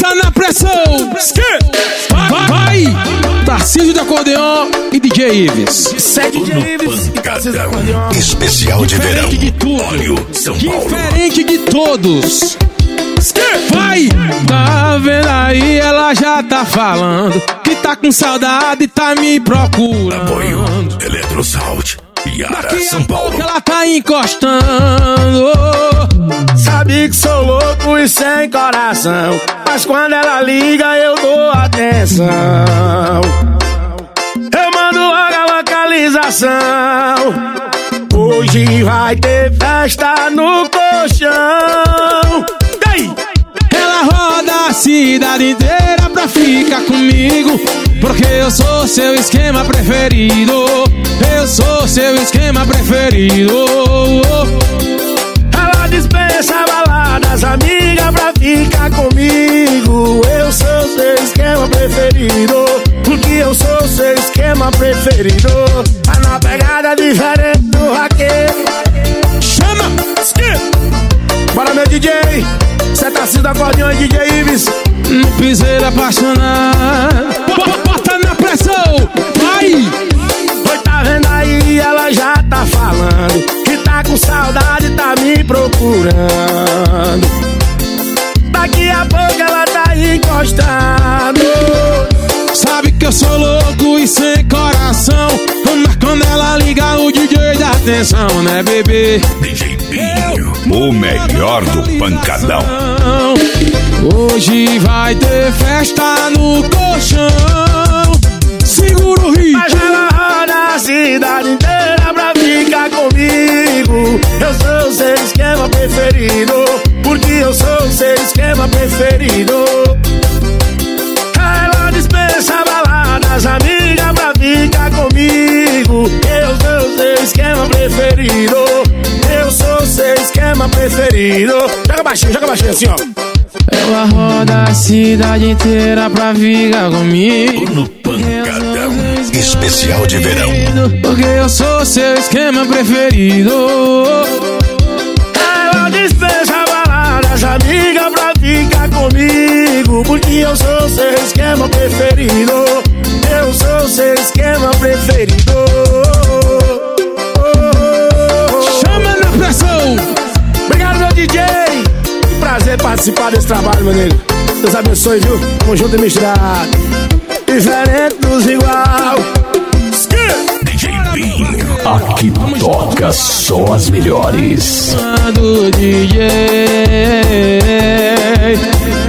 Bota na pressão. Vai. Tarcísio de acordeon e DJ Ives. DJ Ives e Tarcísio de acordeon. Especial de verão. De tudo. Óleo São Paulo. Diferente de todos. Vai! Tá vendo aí, ela já tá falando que tá com saudade e tá me procurando. Apoio Eletrosalt. Yara São Paulo. Ela tá encostando. Sabe que sou louco e sem coração, mas quando ela liga eu dou atenção. Eu mando logo a localização. Hoje vai ter festa no colchão. Ela roda a cidade inteira pra ficar comigo, porque eu sou seu esquema preferido. Eu sou seu esquema preferido. Ela dispensa baladas, amiga, pra ficar comigo. Eu sou seu esquema preferido, porque eu sou seu esquema preferido. Tá na pegada diferente do vaqueiro. Chama! Bora, meu DJ. Cê tá se acordeão e DJ Ives. No piseiro apaixonado. Bota na pressão. Vai! Oi, tá vendo aí? Ela já tá falando que tá com saudade, tá me procurando. Daqui a pouco ela tá encostando. Sabe que eu sou louco e sem coração, mas quando ela liga o DJ dá atenção, né, bebê? DJ Pinho, o melhor do pancadão. Hoje vai ter festa no colchão. Segura o ritmo. Mas ela roda a cidade inteira pra ficar comigo. Eu sou seu esquema preferido, porque eu sou seu esquema preferido. Ela dispensa baladas, amiga, pra ficar comigo. Eu sou seu esquema preferido. Eu sou seu esquema preferido. Joga baixinho assim, ó. Ela roda a cidade inteira pra ficar comigo. No pancadão. Especial de verão. Porque eu sou seu esquema preferido. Ela dispensa baladas, amiga, pra ficar comigo, porque eu sou seu esquema preferido. Eu sou seu esquema preferido. Chama na pressão. Obrigado, meu DJ. Que prazer participar desse trabalho, meu nego. Deus abençoe, viu? Tamo junto e misturado. Diferente dos igual. DJ Pinho. Aqui toca só as melhores. Do DJ